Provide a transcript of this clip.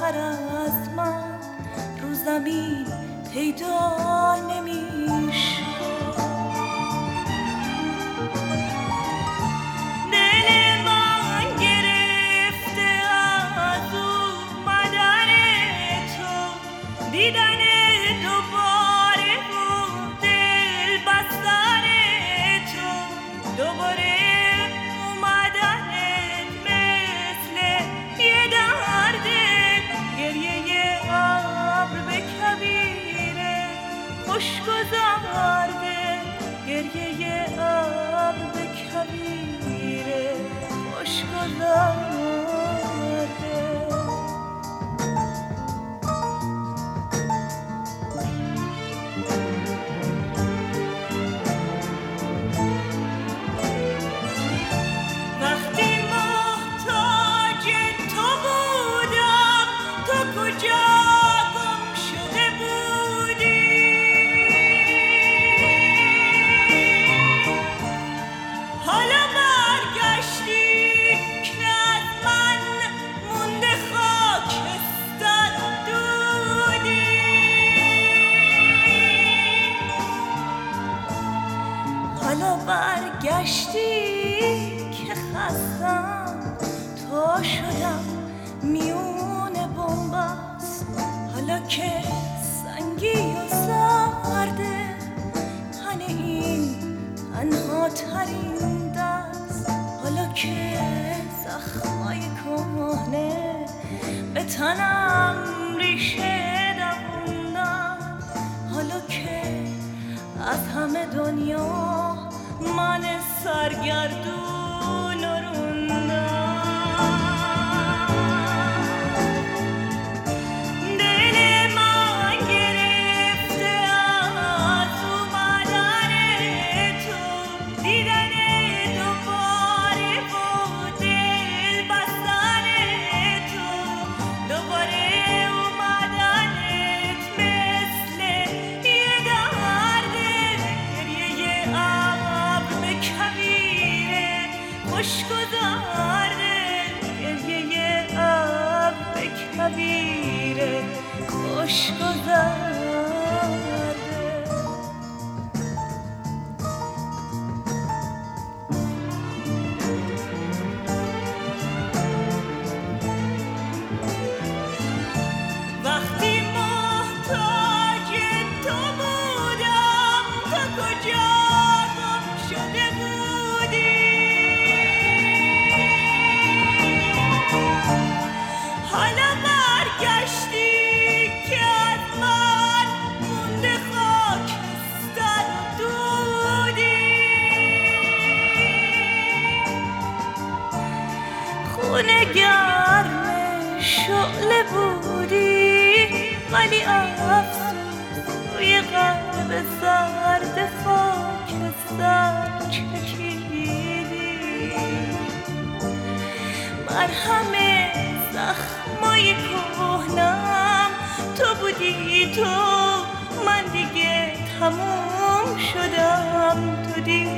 تر از من رو زمین پیدا نمیشه. دل من گرفته از اومدن تو، دیدن دوباره و دل بستن تو، دوباره اومدنت مثل یه درده، گریه ابر به کویره خوشگذرده، گریه ابر به کویره خوشگذرده. حالا برگشتی که خستم، تو شدم میون بنبست، حالا که سنگی و سرده تن این تنها ترین دست، حالا که زخمای کهنه به تنم ریشه دووندن، حالا که از همه دنیا من سرگردون روندم، دل من گرفته از اومدن تو، دیدن دوباره و دل بستن تو، دوباره اومدنت مثل یه درده، گریه ابر به کویره خوشگذرده، گریه ابر به کویره خوشگذرده. وقتی محتاج تو بودم، تو کجا گم شده بودی؟ حالا برگشتی که از من مونده خاکستر و دودی، خونه گرم شعله بودی ولی افسوس روی قلب سرد خاکستر چکیدی، مرهم زخمای کهنم تو بودی، تو من دیگه تموم شدم، تو دیگه